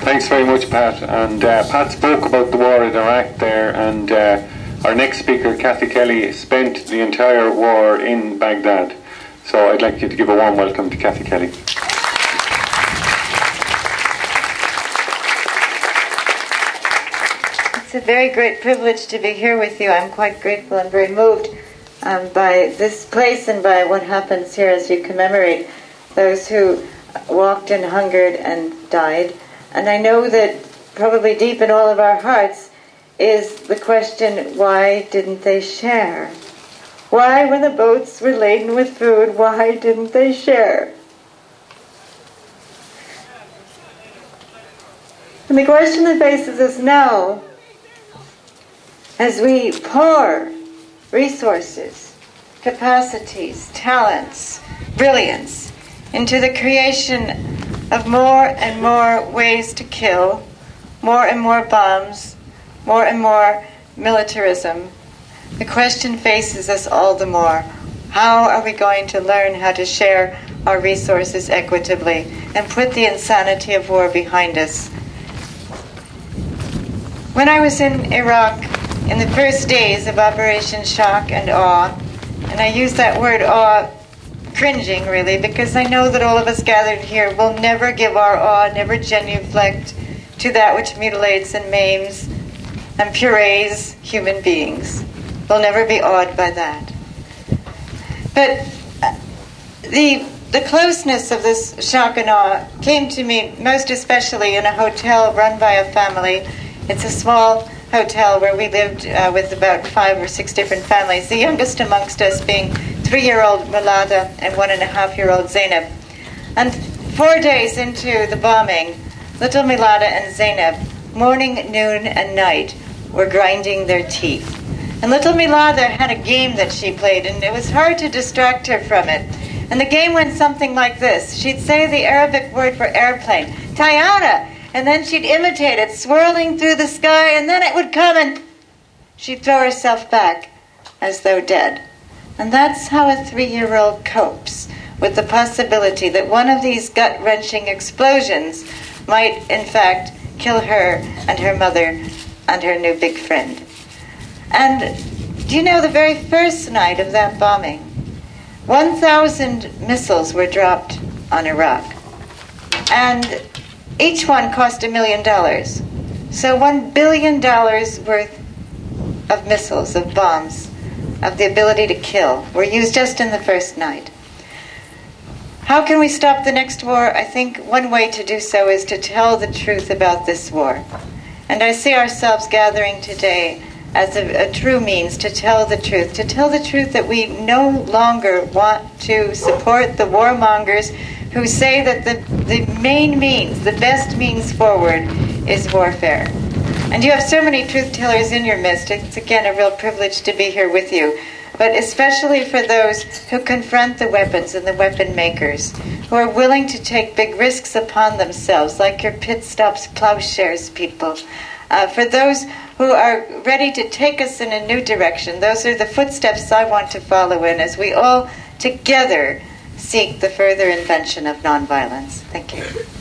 Thanks very much, Pat. And Pat spoke about the war in Iraq there, and our next speaker, Kathy Kelly, spent the entire war in Baghdad. So I'd like you to give a warm welcome to Kathy Kelly. It's a very great privilege to be here with you. I'm quite grateful and very moved by this place and by what happens here as you commemorate those who walked and hungered and died. And I know that probably deep in all of our hearts is the question, why didn't they share? Why, when the boats were laden with food, why didn't they share? And the question that faces us now, as we pour resources, capacities, talents, brilliance into the creation of more and more ways to kill, more and more bombs, more and more militarism, the question faces us all the more. How are we going to learn how to share our resources equitably and put the insanity of war behind us? When I was in Iraq in the first days of Operation Shock and Awe, and I use that word awe cringing really, because I know that all of us gathered here will never give our awe, never genuflect to that which mutilates and maims and purees human beings. We'll never be awed by that. But the closeness of this shock and awe came to me most especially in a hotel run by a family. It's a small hotel where we lived with about 5 or 6 different families, the youngest amongst us being 3-year-old Milada and 1.5-year-old Zainab. And 4 days into the bombing, little Milada and Zainab, morning, noon, and night, were grinding their teeth. And little Milada had a game that she played, and it was hard to distract her from it. And the game went something like this. She'd say the Arabic word for airplane, Tayana, and then she'd imitate it, swirling through the sky, and then it would come and she'd throw herself back as though dead. And that's how a 3-year-old copes with the possibility that one of these gut-wrenching explosions might, in fact, kill her and her mother and her new big friend. And do you know, the very first night of that bombing, 1,000 missiles were dropped on Iraq. And each one cost $1 million. So $1 billion worth of missiles, of bombs, of the ability to kill were used just in the first night. How can we stop the next war? I think one way to do so is to tell the truth about this war. And I see ourselves gathering today as a true means to tell the truth that we no longer want to support the warmongers who say that the main means, the best means forward is warfare. And you have so many truth tellers in your midst. It's again a real privilege to be here with you. But especially for those who confront the weapons and the weapon makers, who are willing to take big risks upon themselves, like your pit stops, plowshares people. For those who are ready to take us in a new direction, those are the footsteps I want to follow in as we all together seek the further invention of nonviolence. Thank you.